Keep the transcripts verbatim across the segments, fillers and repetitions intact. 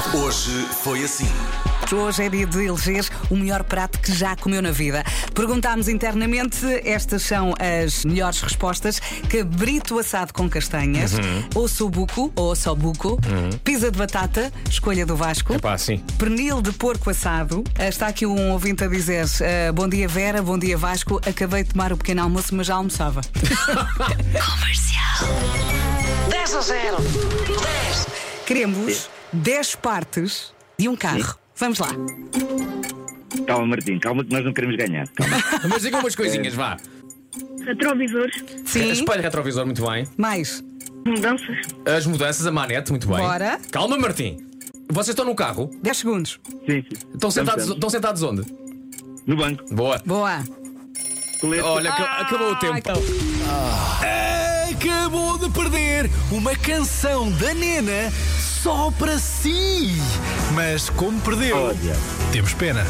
Hoje foi assim. Hoje é dia de eleger o melhor prato que já comeu na vida. Perguntámos internamente, estas são as melhores respostas: cabrito assado com castanhas, Uhum. ossobuco ou ossobuco, Uhum. pizza de batata, escolha do Vasco, Epá, sim. pernil de porco assado. Ah, Está aqui um ouvinte a dizer: ah, bom dia Vera, bom dia Vasco, acabei de tomar o pequeno almoço, mas já almoçava. Comercial. dez a zero. dez. Queremos dez partes de um carro. Vamos lá. Calma, Martim, calma que nós não queremos ganhar. Calma. Mas diga umas coisinhas, vá. Retrovisores, Sim. Espelho retrovisor, muito bem. Mais. mudanças, As mudanças, a manete, muito bem. Bora. Calma, Martim. Vocês estão no carro? dez segundos. Sim, sim. Estão sentados, Estamos, estão sentados onde? No banco. Boa. Boa. Colete. Olha, aca- acabou o tempo. Acabou de perder uma canção da Nena só para si. Mas como perdeu, Olha. temos pena.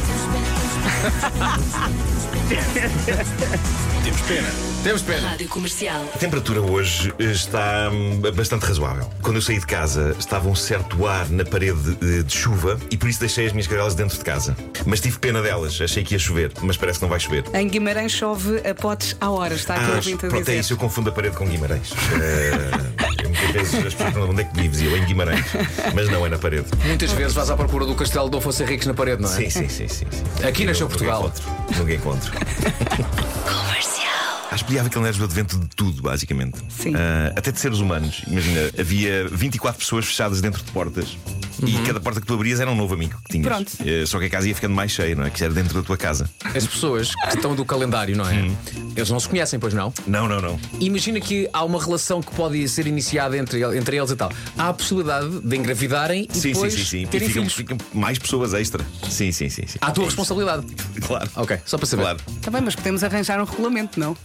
Temos pena. Temos pena. Rádio Comercial. A temperatura hoje está hum, bastante razoável. Quando eu saí de casa estava um certo ar na parede eh, de chuva e por isso deixei as minhas cadelas dentro de casa. Mas tive pena delas, achei que ia chover, mas parece que não vai chover. Em Guimarães chove a potes à hora. Está aqui o Ah, ouvinte a pronto, dizer. é isso, eu confundo a parede com Guimarães. Eh, muitas vezes as pessoas perguntam onde é que vives e eu em Guimarães, mas não é na parede. Muitas vezes vais à procura do castelo de Dom Afonso Henriques na parede, não é? Sim, sim, sim, sim, sim. Aqui nasceu Nunca Portugal. encontro, Nunca encontro. Comercial. Acho que podiava calendários do advento de tudo, basicamente. Sim. Ah, até de seres humanos. Imagina, havia vinte e quatro pessoas fechadas dentro de portas e cada porta que tu abrias era um novo amigo que tinhas. Pronto. Eh, só que a casa ia ficando mais cheia, não é? Que já era dentro da tua casa. As pessoas que estão do calendário, não é? Eles não se conhecem, pois não? Não, não, não. Imagina que há uma relação que pode ser iniciada entre, el- entre eles e tal. Há a possibilidade de engravidarem e Sim, depois sim, sim, sim. E terem ficam, filhos. ficam mais pessoas extra. Sim, sim, sim, sim. À tua É isso. responsabilidade. Claro. Ok, só para saber. Claro. Está bem, mas podemos arranjar um regulamento, não?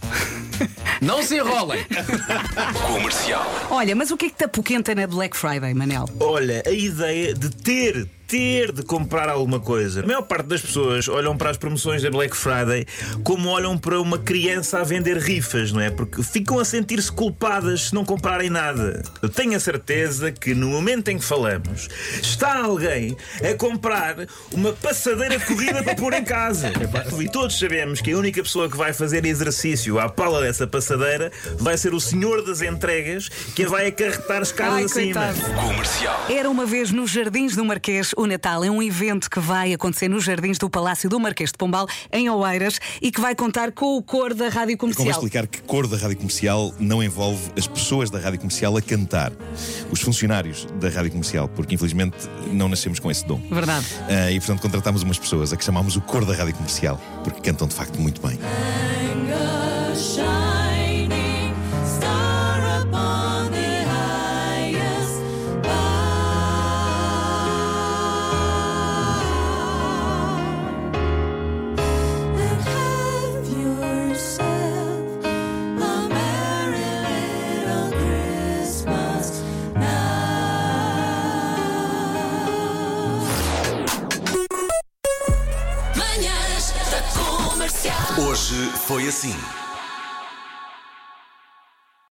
Não se enrolem! Comercial. Olha, mas o que é que te apoquenta na Black Friday, Manel? Olha, a ideia de ter, ter de comprar alguma coisa. A maior parte das pessoas olham para as promoções da Black Friday como olham para uma criança a vender rifas, não é? Porque ficam a sentir-se culpadas se não comprarem nada. Eu tenho a certeza que no momento em que falamos, está alguém a comprar uma passadeira de corrida para pôr em casa. E todos sabemos que a única pessoa que vai fazer exercício à pala dessa passadeira vai ser o senhor das entregas que a vai acarretar escadas Ai, acima. coitado. Comercial. Era uma vez nos Jardins do Marquês. O Natal é um evento que vai acontecer nos Jardins do Palácio do Marquês de Pombal, em Oeiras, e que vai contar com o cor da Rádio Convém Comercial. explicar que cor da Rádio Comercial não envolve as pessoas da Rádio Comercial a cantar, os funcionários da Rádio Comercial, porque infelizmente não nascemos com esse dom. Verdade. Ah, e portanto contratámos umas pessoas a que chamámos o cor da Rádio Comercial, porque cantam de facto muito bem. Manhãs da Comercial. Hoje foi assim.